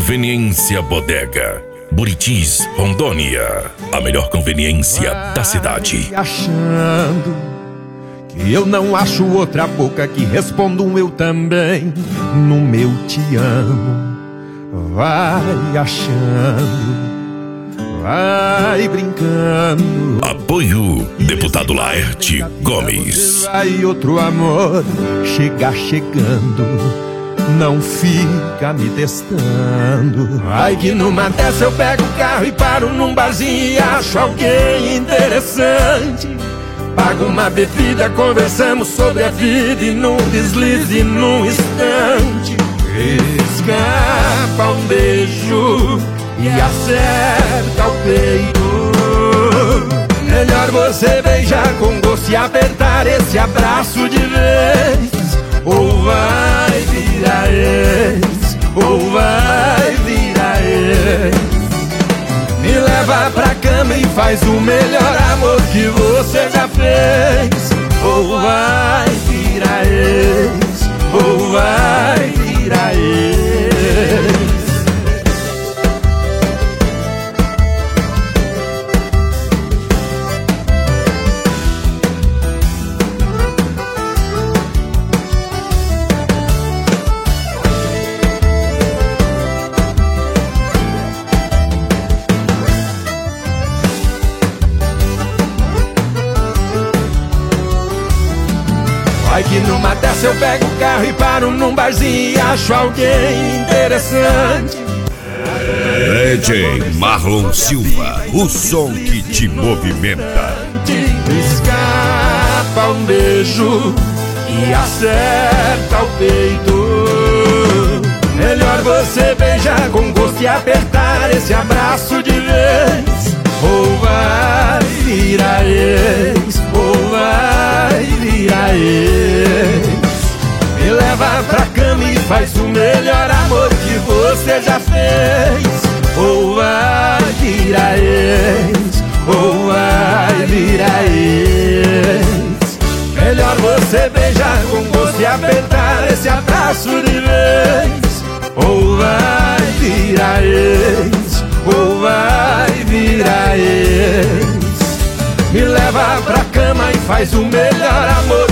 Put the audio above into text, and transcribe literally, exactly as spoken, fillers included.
Conveniência Bodega, Buritis, Rondônia. A melhor conveniência da cidade. Achando que eu não acho outra boca que responda um eu também no meu te amo. Vai achando, vai brincando. Apoio Deputado Laerte Gomes. Vai outro amor chegar chegando. Não fica me testando. Ai que numa dessa eu pego o carro e paro num barzinho e acho alguém interessante. Pago uma bebida, conversamos sobre a vida e num deslize, num instante escapa um beijo e acerta o peito. Melhor você beijar com gosto e apertar esse abraço de vez. Ou vai virar ex, ou vai virar ex. Me leva pra cama e faz o melhor amor que você já fez. Ou vai virar ex, ou vai virar ex. Vai que numa dessa eu pego o carro e paro num barzinho e acho alguém interessante. D J Marlon Silva, o som que te movimenta. Escapa um beijo e acerta o peito. Melhor você beijar com gosto e apertar esse abraço de vez. Ou vai virar ex, ou vai virar ex. Me leva pra cama e faz o melhor amor que você já fez. Ou vai virar ex, ou vai virar ex. Melhor você beijar com gosto e apertar esse abraço de vez. Ou vai virar ex, ou vai virar ex. Me leva pra cama e faz o melhor amor